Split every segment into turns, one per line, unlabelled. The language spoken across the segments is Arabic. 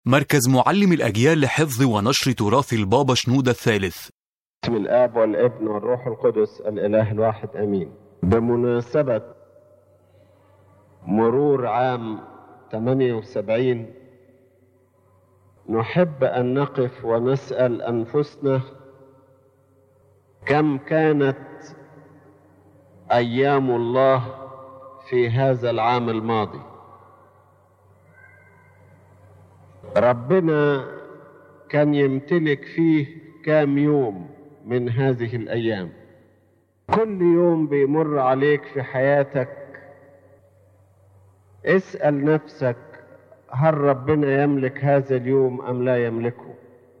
مركز معلم الأجيال لحفظ ونشر تراث البابا شنودة الثالث.
بسم الآب والابن والروح القدس الإله الواحد آمين. بمناسبة مرور عام 78 نحب أن نقف ونسأل أنفسنا كم كانت أيام الله في هذا العام الماضي. ربنا كان يمتلك فيه كام يوم من هذه الأيام. كل يوم بيمر عليك في حياتك اسأل نفسك هل ربنا يملك هذا اليوم أم لا يملكه؟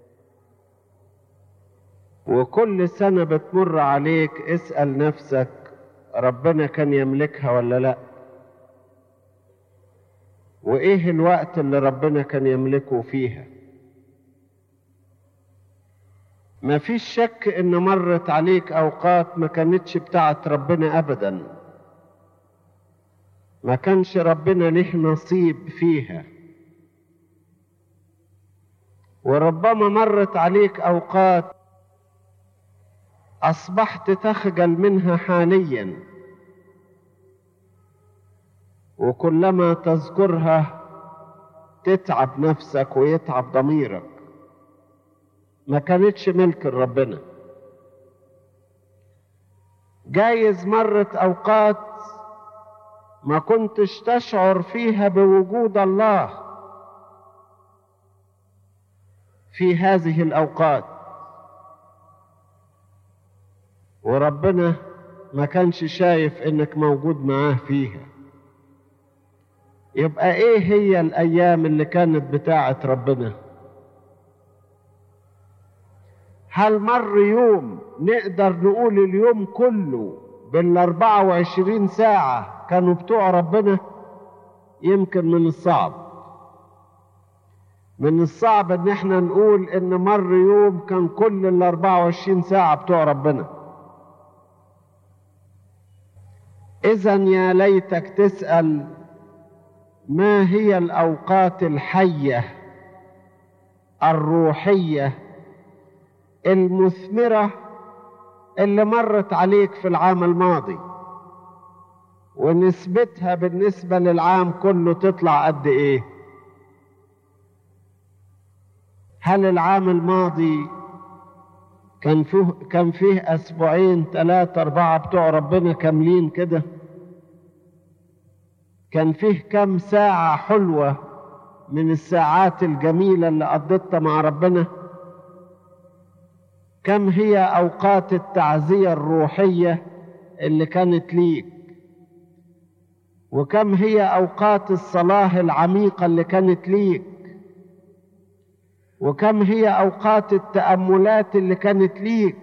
وكل سنة بتمر عليك اسأل نفسك ربنا كان يملكها ولا لا؟ وإيه الوقت اللي ربنا كان يملكه فيها؟ ما فيش شك إن مرت عليك أوقات ما كانتش بتاعت ربنا أبدا، ما كانش ربنا له نصيب فيها. وربما مرت عليك أوقات أصبحت تخجل منها حاليا، وكلما تذكرها تتعب نفسك ويتعب ضميرك. ما كانتش ملك ربنا. جايز مرت أوقات ما كنتش تشعر فيها بوجود الله في هذه الأوقات، وربنا ما كانش شايف إنك موجود معاه فيها. يبقى إيه هي الأيام اللي كانت بتاعة ربنا؟ هل مر يوم نقدر نقول اليوم كله بال24 ساعة كانوا بتوع ربنا؟ يمكن من الصعب ان احنا نقول ان مر يوم كان كل ال24 ساعة بتوع ربنا. اذن يا ليتك تسأل ما هي الأوقات الحية الروحية المثمرة اللي مرت عليك في العام الماضي، ونسبتها بالنسبة للعام كله تطلع قد ايه؟ هل العام الماضي كان فيه أسبوعين 3 4 بتوع ربنا كاملين كده؟ كان فيه كم ساعة حلوة من الساعات الجميلة اللي قضيتها مع ربنا؟ كم هي أوقات التعزية الروحية اللي كانت ليك؟ وكم هي أوقات الصلاة العميقة اللي كانت ليك؟ وكم هي أوقات التأملات اللي كانت ليك؟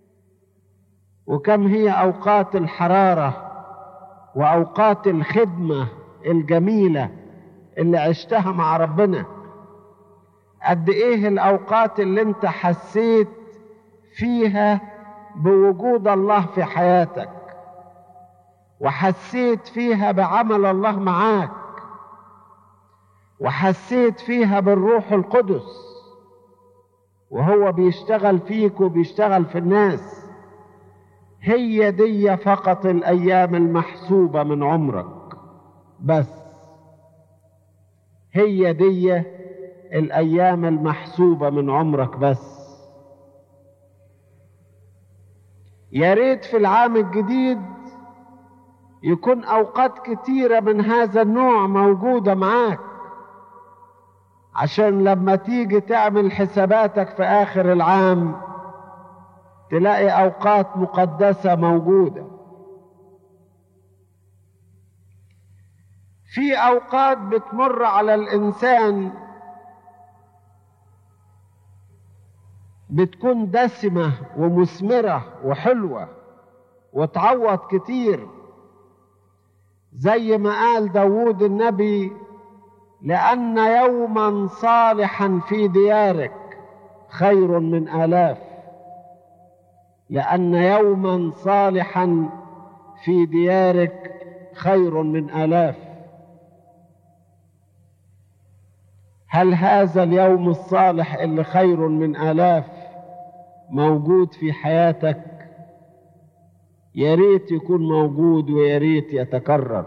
وكم هي أوقات الحرارة وأوقات الخدمة الجميلة اللي عشتها مع ربنا؟ قد إيه الأوقات اللي انت حسيت فيها بوجود الله في حياتك، وحسيت فيها بعمل الله معاك، وحسيت فيها بالروح القدس وهو بيشتغل فيك وبيشتغل في الناس. هي دي فقط الأيام المحسوبة من عمرك، بس هي دي الأيام المحسوبة من عمرك بس. يا ريت في العام الجديد يكون أوقات كتيرة من هذا النوع موجودة معاك، عشان لما تيجي تعمل حساباتك في آخر العام تلاقي أوقات مقدسة موجودة. في أوقات بتمر على الإنسان بتكون دسمة ومثمرة وحلوة وتعوض كتير، زي ما قال داود النبي: لأن يوما صالحا في ديارك خير من آلاف. لأن يوما صالحا في ديارك خير من آلاف. هل هذا اليوم الصالح اللي خير من آلاف موجود في حياتك؟ يا ريت يكون موجود ويا ريت يتكرر.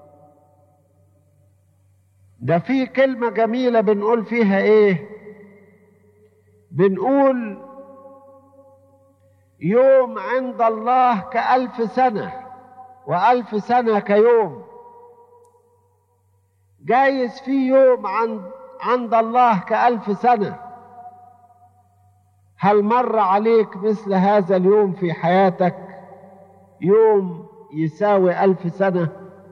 ده في كلمة جميلة بنقول فيها ايه؟ بنقول يوم عند الله كألف سنة، وألف سنة كيوم. جايز في يوم عند الله كألف سنة. هل مر عليك مثل هذا اليوم في حياتك؟ يوم يساوي 1000 سنة.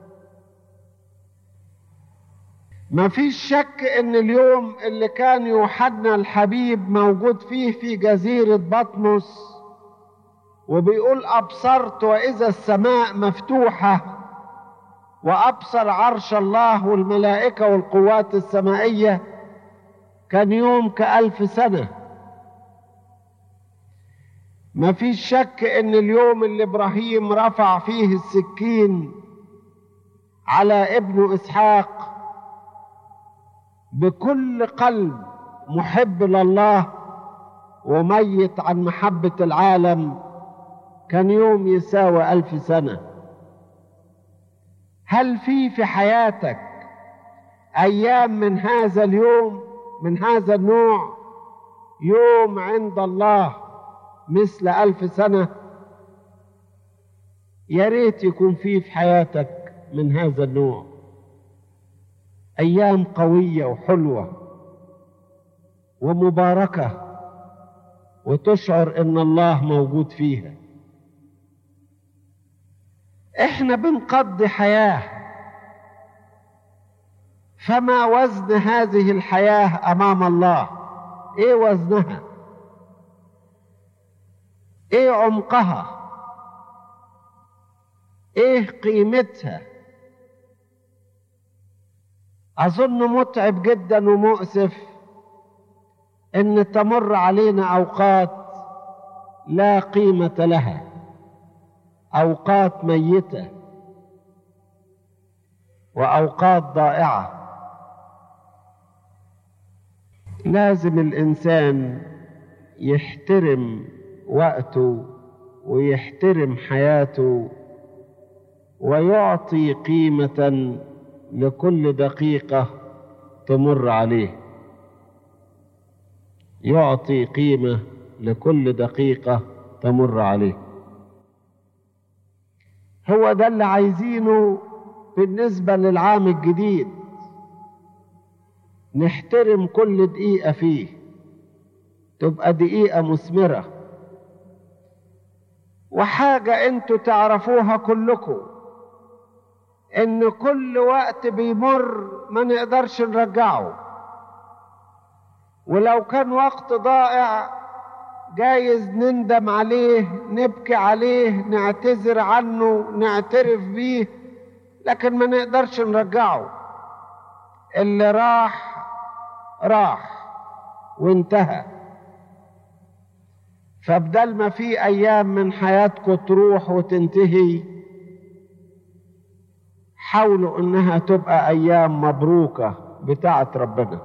ما فيش شك ان اليوم اللي كان يوحنا الحبيب موجود فيه في جزيرة بطمس وبيقول أبصرت وإذا السماء مفتوحة وأبصر عرش الله والملائكة والقوات السمائية، كان يوم ك1000 سنة. ما فيش شك ان اليوم اللي إبراهيم رفع فيه السكين على ابنه إسحاق بكل قلب محب لله وميت عن محبة العالم، كان يوم يساوي 1000 سنة. هل في حياتك أيام من هذا اليوم، من هذا النوع، يوم عند الله مثل 1000 سنة؟ يا ريت يكون في حياتك من هذا النوع، أيام قوية وحلوة ومباركة وتشعر إن الله موجود فيها. إحنا بنقضي حياة، فما وزن هذه الحياة أمام الله؟ إيه وزنها؟ إيه عمقها؟ إيه قيمتها؟ أظن متعب جدا ومؤسف إن تمر علينا أوقات لا قيمة لها، أوقات ميتة وأوقات ضائعة. لازم الإنسان يحترم وقته ويحترم حياته ويعطي قيمة لكل دقيقة تمر عليه، يعطي قيمة لكل دقيقة تمر عليه. هو ده اللي عايزينه بالنسبة للعام الجديد، نحترم كل دقيقة فيه، تبقى دقيقة مثمرة. وحاجة انتوا تعرفوها كلكم، ان كل وقت بيمر ما نقدرش نرجعه، ولو كان وقت ضائع جايز نندم عليه، نبكي عليه، نعتذر عنه، نعترف بيه، لكن ما نقدرش نرجعه. اللي راح راح وانتهى. فبدل ما في أيام من حياتكم تروح وتنتهي، حاولوا إنها تبقى أيام مبروكة بتاعت ربنا.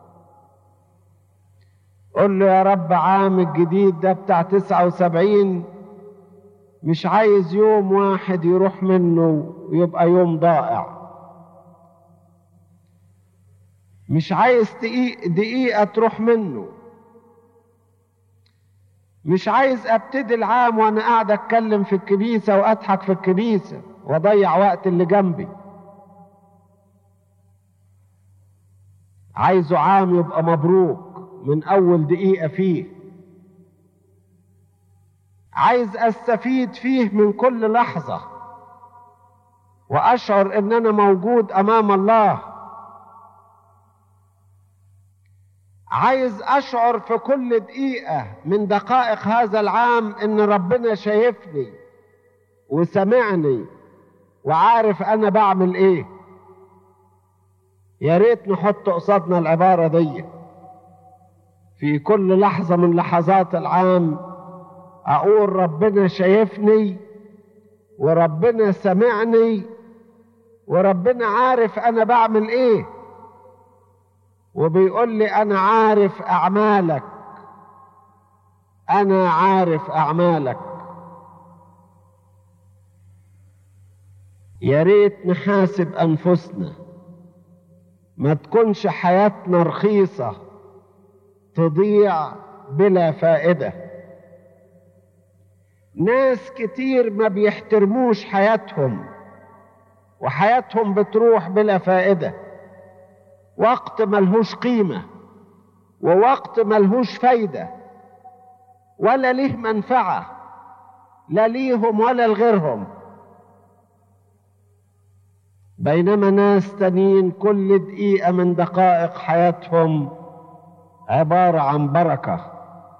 قل له يا رب عام الجديد ده بتاع 79 مش عايز يوم واحد يروح منه ويبقى يوم ضائع، مش عايز دقيقة تروح منه، مش عايز ابتدي العام وانا قاعد اتكلم في الكنيسة واضحك في الكنيسة واضيع وقت اللي جنبي. عايزه عام يبقى مبروك من اول دقيقة فيه، عايز استفيد فيه من كل لحظة واشعر ان انا موجود امام الله، عايز اشعر في كل دقيقة من دقائق هذا العام ان ربنا شايفني وسمعني وعارف انا بعمل ايه. يا ريت نحط قصادنا العبارة دي في كل لحظة من لحظات العام، اقول ربنا شايفني وربنا سمعني وربنا عارف انا بعمل ايه، وبيقول لي أنا عارف أعمالك، أنا عارف أعمالك. يا ريت نحاسب أنفسنا، ما تكونش حياتنا رخيصة تضيع بلا فائدة. ناس كتير ما بيحترموش حياتهم، وحياتهم بتروح بلا فائدة. وقت ملهوش قيمة، ووقت ملهوش فايدة، ولا ليه منفعة، لا ليهم ولا لغيرهم. بينما ناس تانيين كل دقيقة من دقائق حياتهم عبارة عن بركة.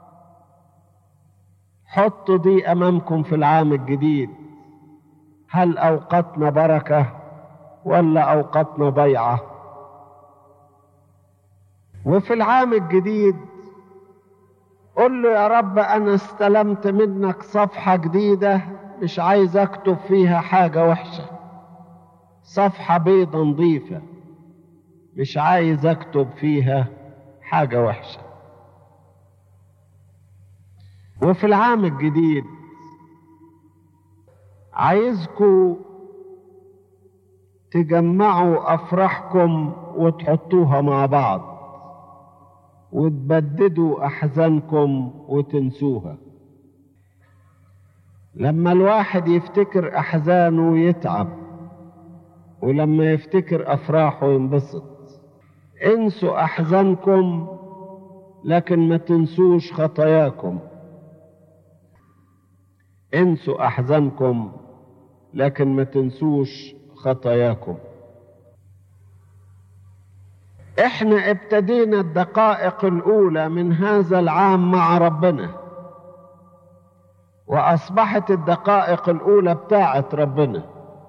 حطوا دي أمامكم في العام الجديد، هل أوقاتنا بركة ولا أوقاتنا ضيعة؟ وفي العام الجديد قل له يا رب أنا استلمت منك صفحة جديدة، مش عايز أكتب فيها حاجة وحشة، صفحة بيضة نظيفة، مش عايز أكتب فيها حاجة وحشة. وفي العام الجديد عايزكم تجمعوا أفراحكم وتحطوها مع بعض، وتبددوا أحزانكم وتنسوها. لما الواحد يفتكر أحزانه يتعب، ولما يفتكر أفراحه ينبسط. انسوا أحزانكم لكن ما تنسوش خطاياكم. انسوا أحزانكم لكن ما تنسوش خطاياكم. احنا ابتدينا الدقائق الأولى من هذا العام مع ربنا، وأصبحت الدقائق الأولى بتاعت ربنا.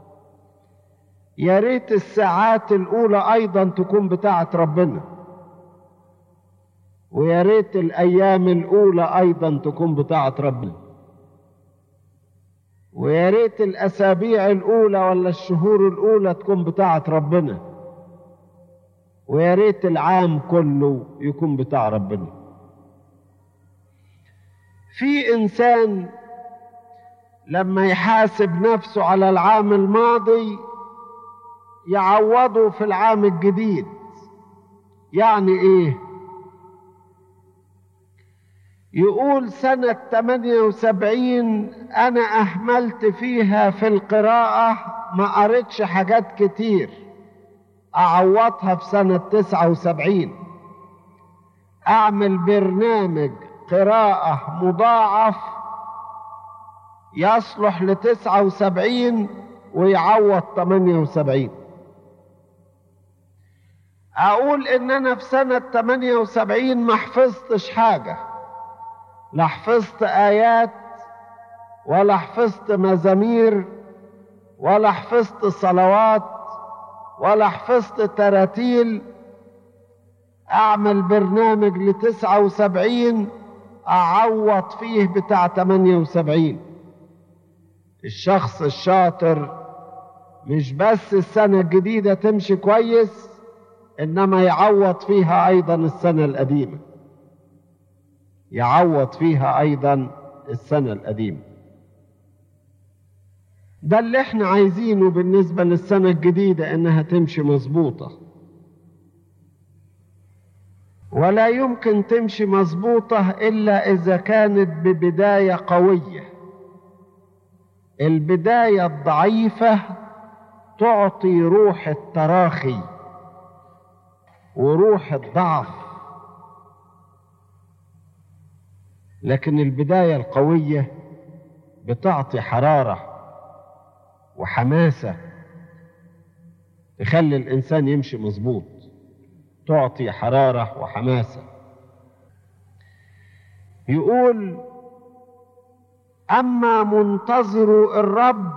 يا ريت الساعات الأولى أيضا تكون بتاعت ربنا، ويا ريت الأيام الأولى أيضا تكون بتاعت ربنا، ويا ريت الأسابيع الأولى ولا الشهور الأولى تكون بتاعت ربنا، ويا ريت العام كله يكون بتاع ربنا. في إنسان لما يحاسب نفسه على العام الماضي يعوضه في العام الجديد. يعني إيه؟ يقول سنة 78 أنا أهملت فيها في القراءة، ما قريتش حاجات كتير، أعوضها في سنة 79. أعمل برنامج قراءة مضاعف يصلح ل79 ويعوض 78. أقول إن أنا في سنة 78 ما حفظتش حاجة، لا حفظت آيات ولا حفظت مزامير ولا حفظت صلوات ولا حفظت تراتيل. أعمل برنامج ل79 أعوض فيه بتاع 78. الشخص الشاطر مش بس السنة الجديدة تمشي كويس، إنما يعوض فيها أيضا السنة القديمة، يعوض فيها أيضا السنة القديمة. ده اللي احنا عايزينه بالنسبة للسنة الجديدة، إنها تمشي مظبوطة. ولا يمكن تمشي مظبوطة إلا إذا كانت ببداية قوية. البداية الضعيفة تعطي روح التراخي وروح الضعف، لكن البداية القوية بتعطي حرارة وحماسة تخلي الإنسان يمشي مظبوط، تعطي حرارة وحماسة. يقول أما منتظروا الرب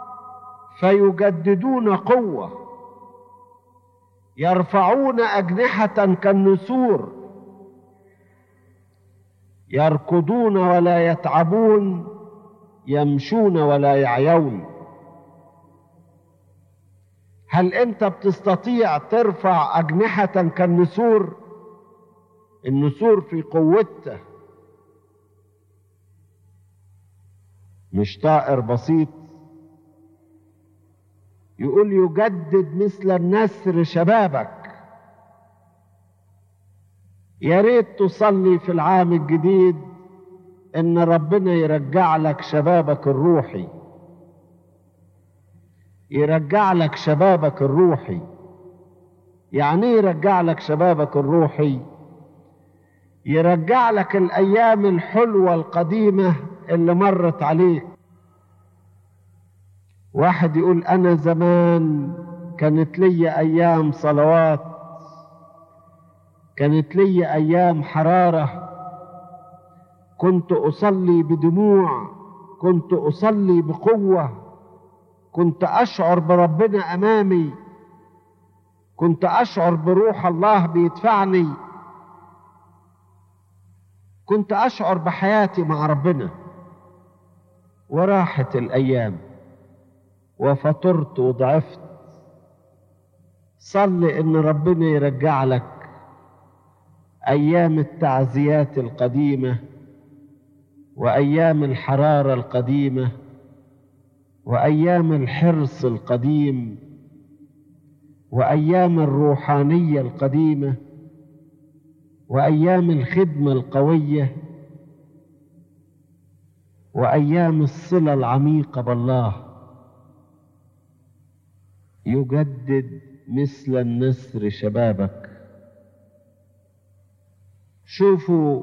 فيجددون قوة، يرفعون أجنحة كالنسور، يركضون ولا يتعبون، يمشون ولا يعيون. هل أنت بتستطيع ترفع أجنحة كالنسور؟ النسور في قوته، مش طائر بسيط. يقول يجدد مثل النسر شبابك. يا ريت تصلي في العام الجديد ان ربنا يرجع لك شبابك الروحي، يرجع لك شبابك الروحي. يعني ايه يرجع لك شبابك الروحي؟ يرجع لك الايام الحلوة القديمة اللي مرت عليك. واحد يقول انا زمان كانت لي ايام صلوات، كانت لي ايام حرارة، كنت اصلي بدموع، كنت اصلي بقوة، كنت اشعر بربنا امامي، كنت اشعر بروح الله بيدفعني، كنت اشعر بحياتي مع ربنا. وراحت الايام وفطرت وضعفت. صلي ان ربنا يرجع لك ايام التعزيات القديمة، وايام الحرارة القديمة، وايام الحرص القديم، وايام الروحانية القديمة، وايام الخدمة القوية، وايام الصلة العميقة بالله. يجدد مثل النسر شبابك. شوفوا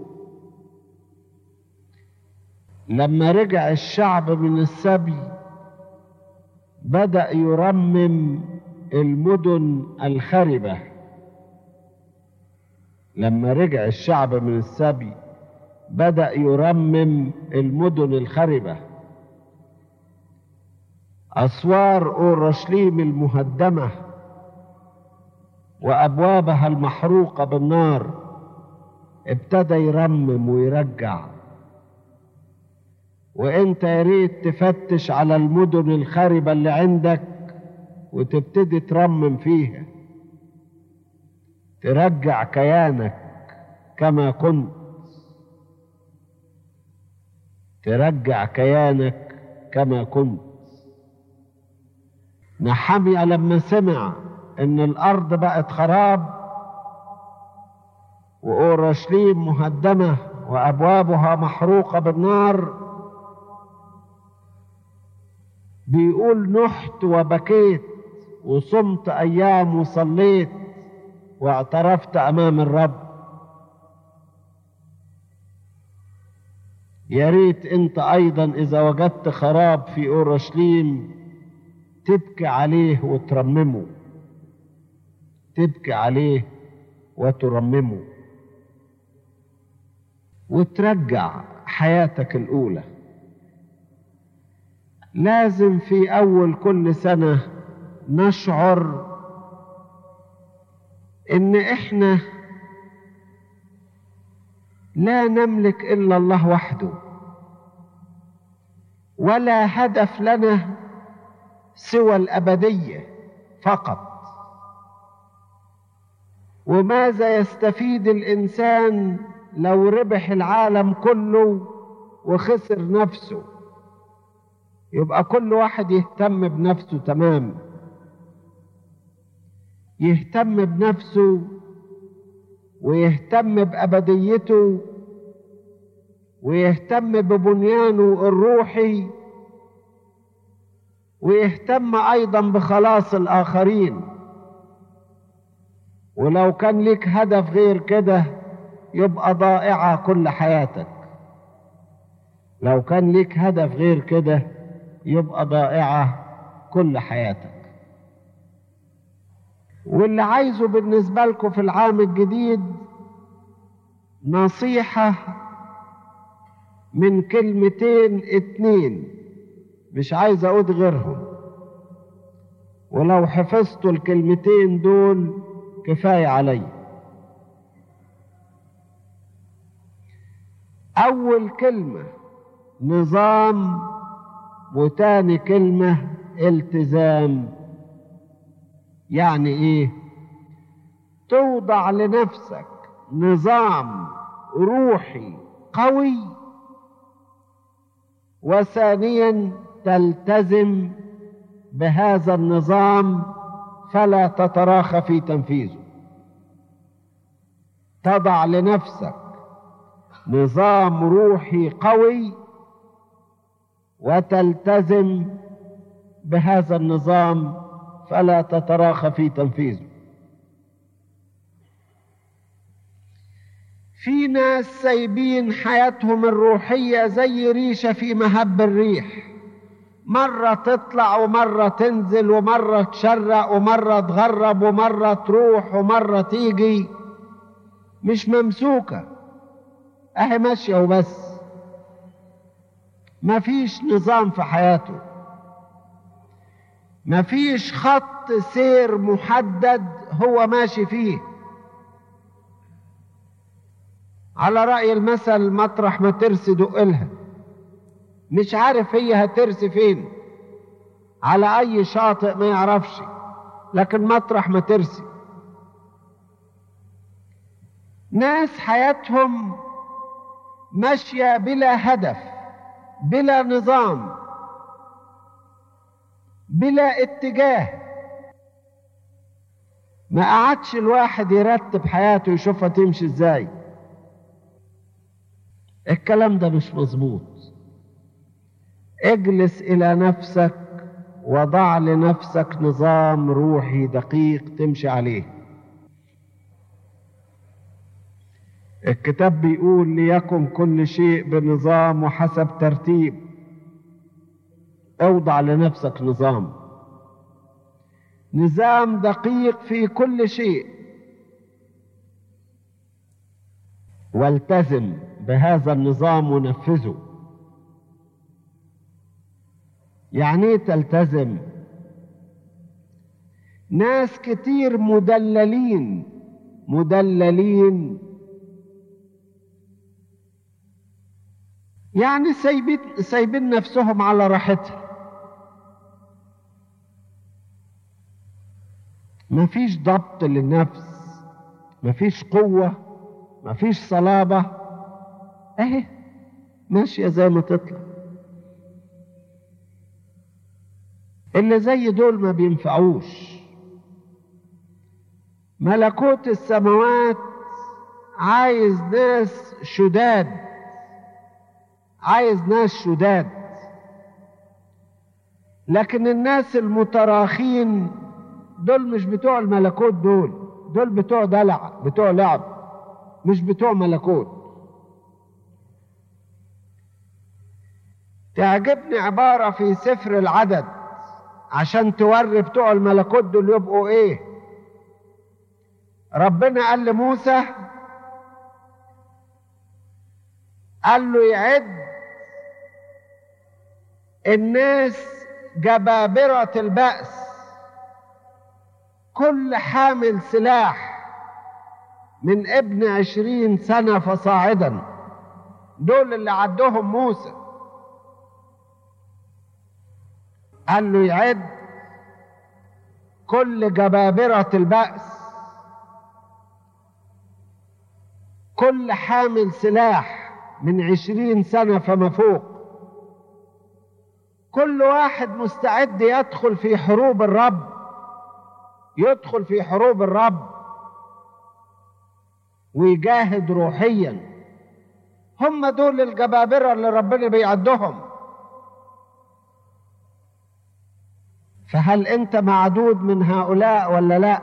لما رجع الشعب من السبي بدأ يرمم المدن الخربة. لما رجع الشعب من السبي بدأ يرمم المدن الخربة. أسوار أورشليم المهدمة وأبوابها المحروقة بالنار ابتدى يرمم ويرجع. وانت يا ريت تفتش على المدن الخربة اللي عندك وتبتدي ترمم فيها، ترجع كيانك كما كنت، ترجع كيانك كما كنت. نحميا لما سمع ان الارض بقت خراب وأورشليم مهدمة وأبوابها محروقة بالنار، بيقول نحت وبكيت وصمت أيام وصليت واعترفت أمام الرب. يا ريت أنت أيضا إذا وجدت خراب في أورشليم تبكي عليه وترممه، تبكي عليه وترممه، وترجع حياتك الأولى. لازم في أول كل سنة نشعر إن إحنا لا نملك إلا الله وحده، ولا هدف لنا سوى الأبدية فقط. وماذا يستفيد الإنسان لو ربح العالم كله وخسر نفسه؟ يبقى كل واحد يهتم بنفسه تمام، يهتم بنفسه ويهتم بأبديته ويهتم ببنيانه الروحي ويهتم أيضا بخلاص الآخرين. ولو كان لك هدف غير كده يبقى ضائعة كل حياتك. لو كان لك هدف غير كده يبقى ضائعة كل حياتك. واللي عايزه بالنسبة لكم في العام الجديد نصيحة من كلمتين اتنين، مش عايز اقول غيرهم، ولو حفظتوا الكلمتين دول كفاية علي. اول كلمة نظام، وتاني كلمة التزام. يعني ايه؟ توضع لنفسك نظام روحي قوي، وثانيا تلتزم بهذا النظام فلا تتراخى في تنفيذه. تضع لنفسك نظام روحي قوي وتلتزم بهذا النظام فلا تتراخى في تنفيذه. في ناس سايبين حياتهم الروحية زي ريشة في مهب الريح، مرة تطلع ومرة تنزل ومرة تشرق ومرة تغرب ومرة تروح ومرة تيجي، مش ممسوكة، اهي ماشية وبس، مفيش نظام في حياته، مفيش خط سير محدد هو ماشي فيه. على رأي المثل مطرح ما ترسي دقلها، مش عارف هي هترسي فين، على أي شاطئ ما يعرفش، لكن مطرح ما ترسي. ناس حياتهم ماشية بلا هدف، بلا نظام، بلا اتجاه. ما قعدش الواحد يرتب حياته يشوفها تمشي ازاي. الكلام ده مش مظبوط. اجلس إلى نفسك وضع لنفسك نظام روحي دقيق تمشي عليه. الكتاب بيقول ليكن كل شيء بنظام وحسب ترتيب. اوضع لنفسك نظام دقيق في كل شيء، والتزم بهذا النظام ونفذه. يعني ايه تلتزم؟ ناس كتير مدللين يعني سايبين نفسهم على راحتها، مفيش ضبط للنفس، مفيش قوة، مفيش صلابة، اهي ماشية زي ما تطلع. اللي زي دول ما بينفعوش. ملكوت السماوات عايز ناس شداد، لكن الناس المتراخين دول مش بتوع الملكوت، دول بتوع دلع، بتوع لعب، مش بتوع ملكوت. تعجبني عبارة في سفر العدد عشان توري بتوع الملكوت دول يبقوا ايه. ربنا قال لموسى، قال له يعد الناس جبابرة البأس، كل حامل سلاح من ابن 20 سنة فصاعدا. دول اللي عدهم موسى. قال له يعد كل جبابرة البأس، كل حامل سلاح من 20 سنة فما فوق، كل واحد مستعد يدخل في حروب الرب، ويجاهد روحيا. هم دول الجبابرة اللي ربنا بيعدهم. فهل انت معدود من هؤلاء ولا لا؟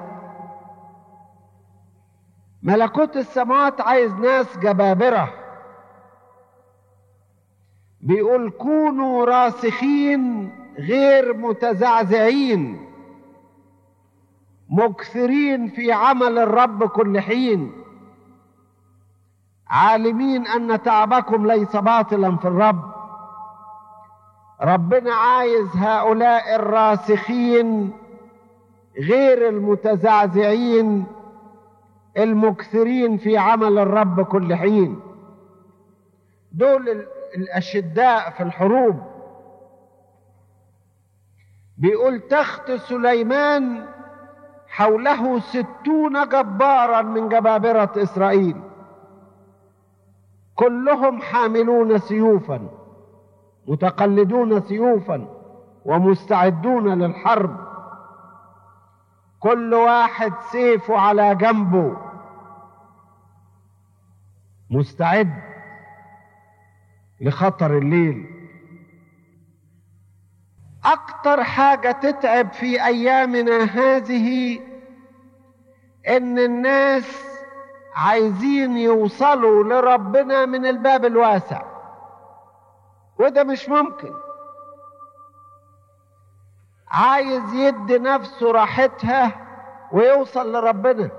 ملكوت السماوات عايز ناس جبابرة. بيقول كونوا راسخين غير متزعزعين، مكثرين في عمل الرب كل حين، عالمين أن تعبكم ليس باطلا في الرب. ربنا عايز هؤلاء الراسخين غير المتزعزعين، المكثرين في عمل الرب كل حين. دول الأشداء في الحروب. بيقول تخت سليمان حوله 60 جبارا من جبابرة إسرائيل، كلهم حاملون سيوفا، متقلدون سيوفا ومستعدون للحرب، كل واحد سيفه على جنبه مستعد لخطر الليل. أكتر حاجة تتعب في أيامنا هذه إن الناس عايزين يوصلوا لربنا من الباب الواسع، وده مش ممكن. عايز يدي نفسه راحتها ويوصل لربنا،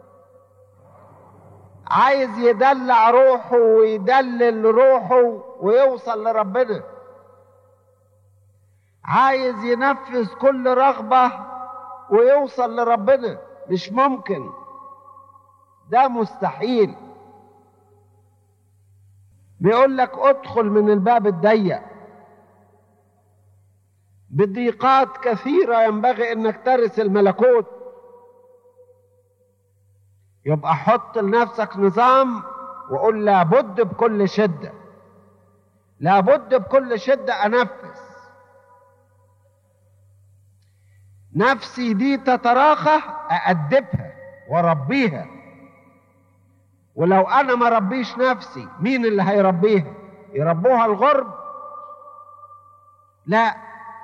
عايز يدلع روحه ويدلل روحه ويوصل لربنا، عايز ينفذ كل رغبة ويوصل لربنا. مش ممكن، ده مستحيل. بيقول لك ادخل من الباب الضيق. بضيقات كثيرة ينبغي انك ترث الملكوت. يبقى حط لنفسك نظام وقول لابد بكل شدة، لابد بكل شدة انفذ. نفسي دي تتراخى أأدبها وربيها، ولو أنا ما ربيش نفسي مين اللي هيربيها؟ يربوها الغرب؟ لا.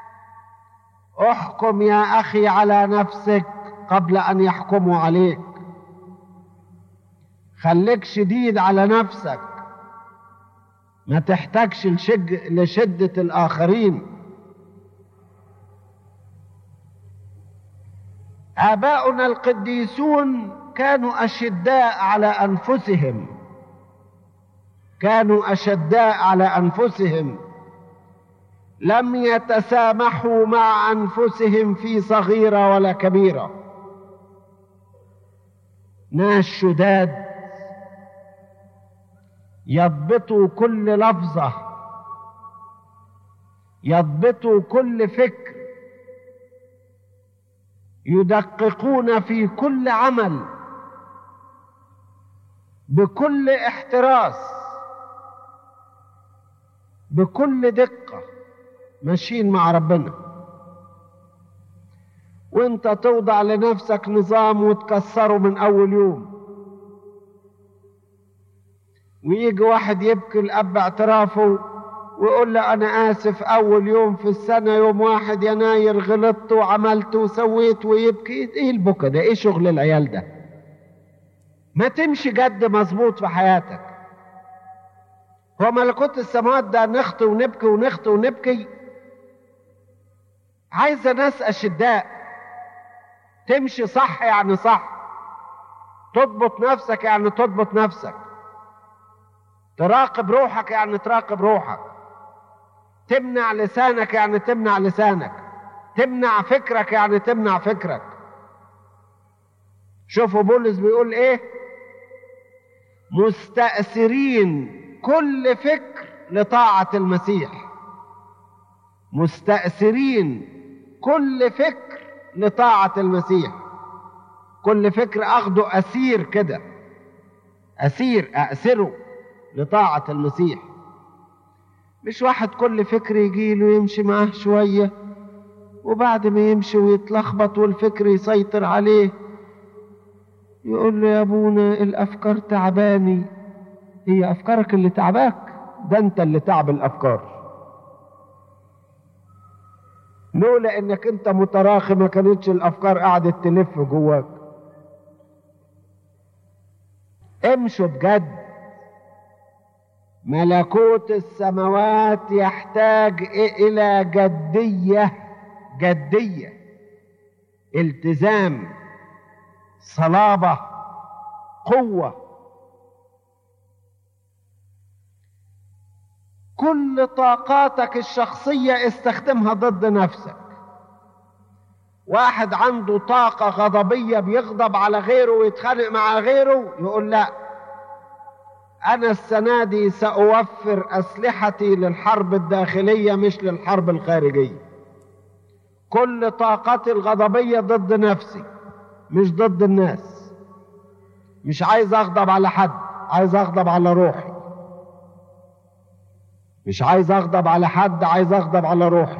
احكم يا أخي على نفسك قبل أن يحكموا عليك. خليك شديد على نفسك، ما تحتاجش لشدة الآخرين. آباؤنا القديسون كانوا أشداء على أنفسهم، كانوا أشداء على أنفسهم، لم يتسامحوا مع أنفسهم في صغيرة ولا كبيرة. ناس شداد يضبطوا كل لفظة، يضبطوا كل فكر، يدققون في كل عمل بكل احتراس، بكل دقة، ماشيين مع ربنا. وانت توضع لنفسك نظام وتكسره من اول يوم، ويجي واحد يبكي الاب اعترافه ويقول له انا اسف اول يوم في السنة يوم 1 يناير غلطت وعملت وسويت، ويبكي. ايه البكا ده؟ ايه شغل العيال ده؟ ما تمشي جد مظبوط في حياتك. هو ملكوت السماوات ده نخطي ونبكي ونخطي ونبكي؟ عايزة ناس اشداء تمشي صح يعني صح، تضبط نفسك يعني تضبط نفسك، تراقب روحك يعني تراقب روحك، تمنع لسانك يعني تمنع لسانك، تمنع فكرك يعني تمنع فكرك. شوفوا بولس بيقول ايه؟ مستأثرين كل فكر لطاعة المسيح. مستأثرين كل فكر لطاعة المسيح. كل فكر اخده اسير كده، اسير اأسره لطاعة المسيح. مش واحد كل فكر يجيله يمشي معاه شوية وبعد ما يمشي ويتلخبط والفكر يسيطر عليه يقول له يا ابونا الافكار تعباني. هي افكارك اللي تعباك؟ ده انت اللي تعب الافكار. لولا انك انت متراخي ما كانتش الافكار قعدت تلف جواك. امشوا بجد. ملكوت السماوات يحتاج الى جدية، التزام، صلابة، قوة. كل طاقاتك الشخصية استخدمها ضد نفسك. واحد عنده طاقة غضبية بيغضب على غيره ويتخانق مع غيره، يقول لا، أنا السنة دي سأوفر أسلحتي للحرب الداخلية مش للحرب الخارجية. كل طاقتي الغضبية ضد نفسي، مش ضد الناس. مش عايز اغضب على حد، عايز اغضب على روحي. مش عايز اغضب على حد، عايز اغضب على روحي.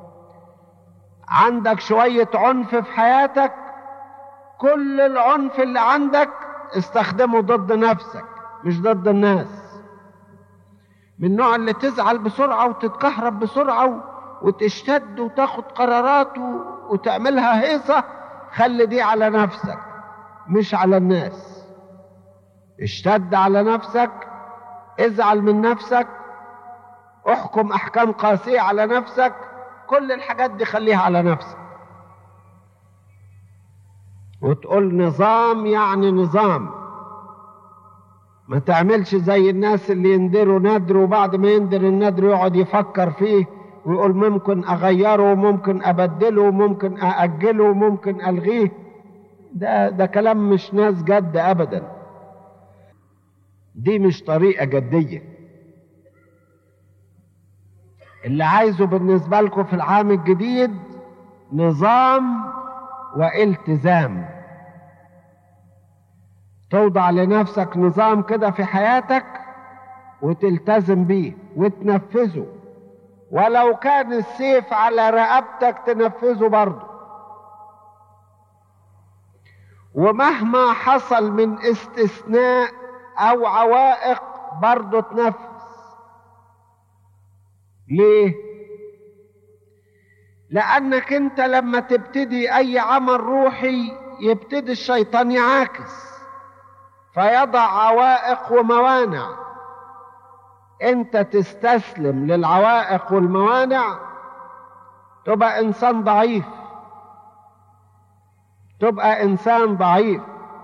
عندك شوية عنف في حياتك، كل العنف اللي عندك استخدمه ضد نفسك مش ضد الناس. من النوع اللي تزعل بسرعة وتتكهرب بسرعة وتشتد وتاخد قرارات وتعملها هيصة، خلي دي على نفسك مش على الناس. اشتد على نفسك، ازعل من نفسك، احكم احكام قاسية على نفسك، كل الحاجات دي خليها على نفسك. وتقول نظام يعني نظام. ما تعملش زي الناس اللي يندروا ندر، وبعد ما يندر الندر يقعد يفكر فيه ويقول ممكن اغيره وممكن ابدله وممكن ااجله وممكن الغيه. ده كلام مش ناس جد ابدا. دي مش طريقة جدية. اللي عايزه بالنسبة لكم في العام الجديد نظام والتزام. توضع لنفسك نظام كده في حياتك وتلتزم بيه وتنفذه، ولو كان السيف على رقبتك تنفذه برضه. ومهما حصل من استثناء او عوائق برضه تنفذ. ليه؟ لأنك انت لما تبتدي اي عمل روحي يبتدي الشيطان يعاكس فيضع عوائق وموانع. انت تستسلم للعوائق والموانع تبقى انسان ضعيف، تبقى انسان ضعيف.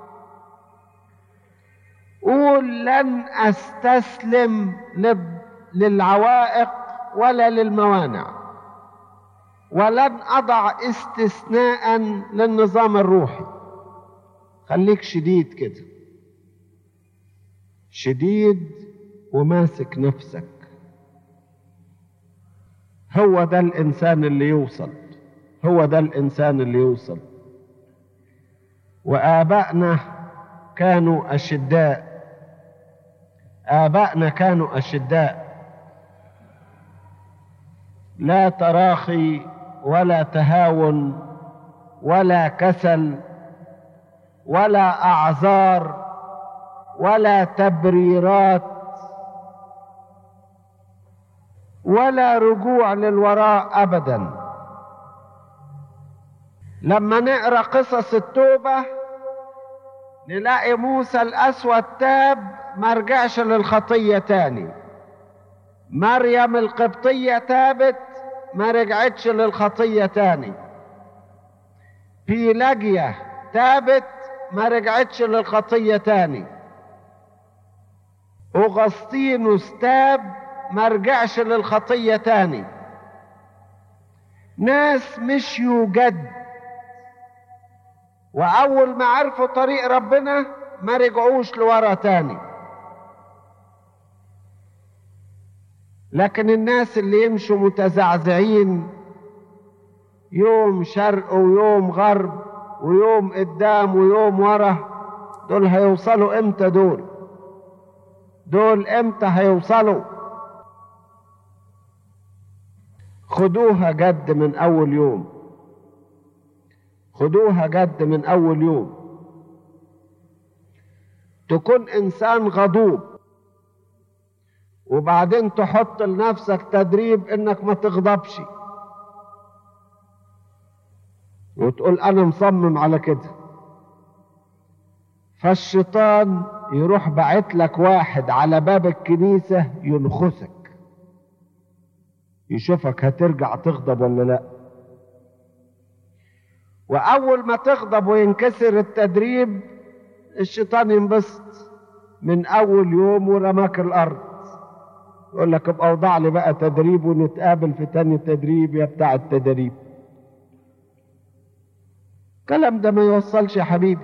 قول لن استسلم للعوائق ولا للموانع، ولن اضع استثناء للنظام الروحي. خليك شديد كده، شديد وماسك نفسك. هو ده الانسان اللي يوصل، هو ده الانسان اللي يوصل. وآبائنا كانوا أشداء، آبائنا كانوا أشداء، لا تراخي ولا تهاون ولا كسل ولا أعذار ولا تبريرات ولا رجوع للوراء أبدا. لما نقرأ قصص التوبة نلاقي موسى الأسود تاب ما رجعش للخطية تاني. مريم القبطية تابت ما رجعتش للخطية تاني. بيلاجيا تابت ما رجعتش للخطية تاني. أغسطينوس تاب ما رجعش للخطية تاني. ناس مشيوا جد، وأول ما عرفوا طريق ربنا ما رجعوش لورا تاني. لكن الناس اللي يمشوا متزعزعين يوم شرق ويوم غرب ويوم قدام ويوم ورا، دول هيوصلوا امتى؟ دول امتى هيوصلوا؟ خدوها جد من اول يوم، خدوها جد من اول يوم. تكون انسان غضوب وبعدين تحط لنفسك تدريب انك ما تغضبش وتقول انا مصمم على كده، فالشيطان يروح باعت لك واحد على باب الكنيسة ينخسك، يشوفك هترجع تغضب ولا لا. واول ما تغضب وينكسر التدريب الشيطان ينبسط من اول يوم ورماك الارض، يقول لك ابقى اوضع لي بقى تدريب ونتقابل في تاني تدريب يا بتاع التدريب. الكلام ده ما يوصلش يا حبيبي.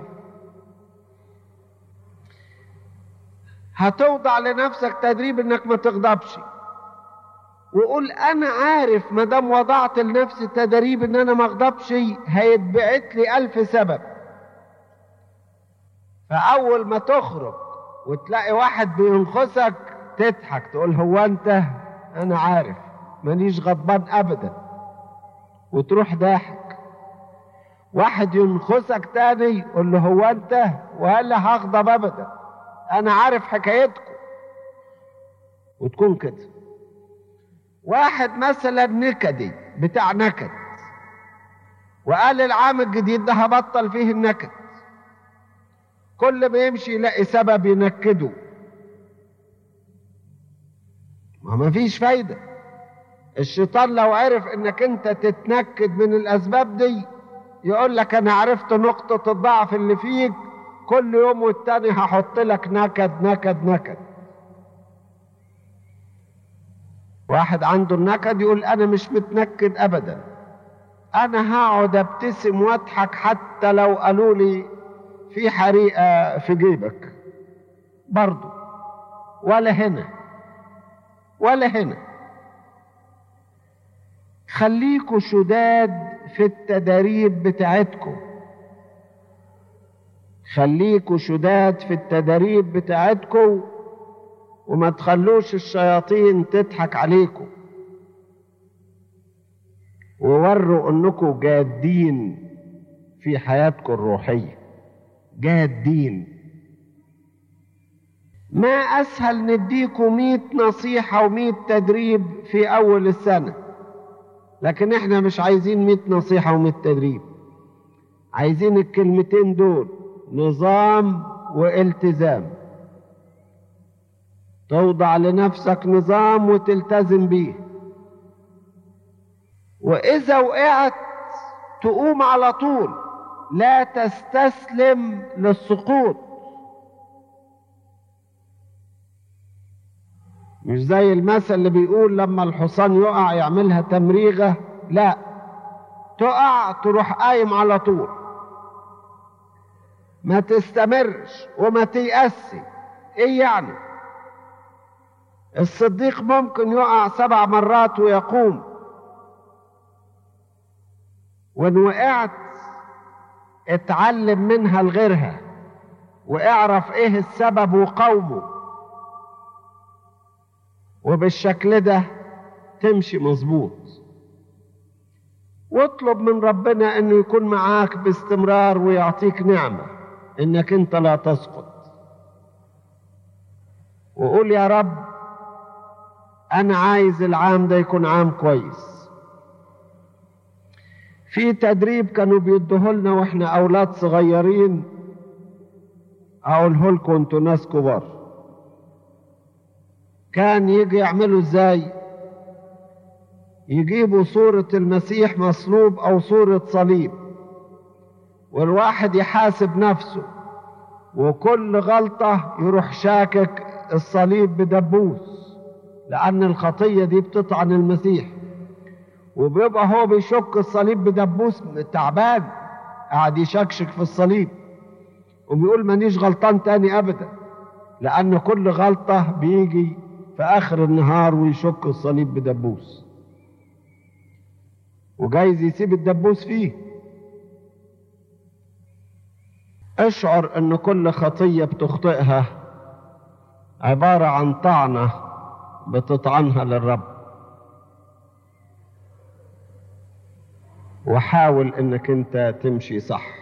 هتوضع لنفسك تدريب انك ما تغضبش، وقول انا عارف ما دام وضعت لنفسي تدريب ان انا ما اغضبش هيتبعت لي 1000 سبب. فأول ما تخرج وتلاقي واحد بينخسك تضحك تقول هو أنت؟ أنا عارف مانيش غضبان أبدا، وتروح ضاحك. واحد ينخسك تاني قول له هو أنت؟ ولا هغضب أبدا، أنا عارف حكايتكم، وتكون كده. واحد مثلا نكدي بتاع نكد وقال العام الجديد ده هبطل فيه النكد، كل ما يمشي يلاقي سبب ينكده، ما فيش فايدة. الشيطان لو عرف انك انت تتنكد من الاسباب دي يقول لك انا عرفت نقطة الضعف اللي فيك، كل يوم والتاني هحط لك نكد نكد نكد. واحد عنده النكد يقول انا مش متنكد ابدا، انا هقعد ابتسم واضحك حتى لو قالوا لي في حريقة في جيبك برضو، ولا هنا ولا هنا. خليكوا شداد في التدريب بتاعتكم، خليكوا شداد في التدريب بتاعتكم، وما تخلوش الشياطين تضحك عليكم، ووروا انكم جادين في حياتكم الروحية، جادين. ما اسهل نديكم 100 نصيحة و100 تدريب في اول السنة، لكن احنا مش عايزين 100 نصيحة و100 تدريب، عايزين الكلمتين دول: نظام والتزام. توضع لنفسك نظام وتلتزم بيه، واذا وقعت تقوم على طول، لا تستسلم للسقوط. مش زي المثل اللي بيقول لما الحصان يقع يعملها تمريغة، لا، تقع تروح قايم على طول، ما تستمرش وما تيأسي. ايه يعني؟ الصديق ممكن يقع 7 مرات ويقوم، وان وقعت اتعلم منها لغيرها واعرف ايه السبب وقومه، وبالشكل ده تمشي مظبوط. واطلب من ربنا انه يكون معاك باستمرار ويعطيك نعمة انك انت لا تسقط، وقول يا رب انا عايز العام ده يكون عام كويس. في تدريب كانوا بيدوهولنا واحنا اولاد صغيرين، اقوله لكم انتوا ناس كبار. كان يجي يعملوا ازاي؟ يجيبوا صورة المسيح مصلوب او صورة صليب، والواحد يحاسب نفسه، وكل غلطة يروح شاكك الصليب بدبوس، لأن الخطية دي بتطعن المسيح، وبيبقى هو بيشك الصليب بدبوس تعبان، قاعد يشكشك في الصليب، وبيقول مانيش غلطان تاني أبدا، لأن كل غلطة بيجي في آخر النهار ويشك الصليب بدبوس، وجايز يسيب الدبوس فيه. اشعر ان كل خطية بتخطئها عبارة عن طعنة بتطعنها للرب، وحاول انك انت تمشي صح.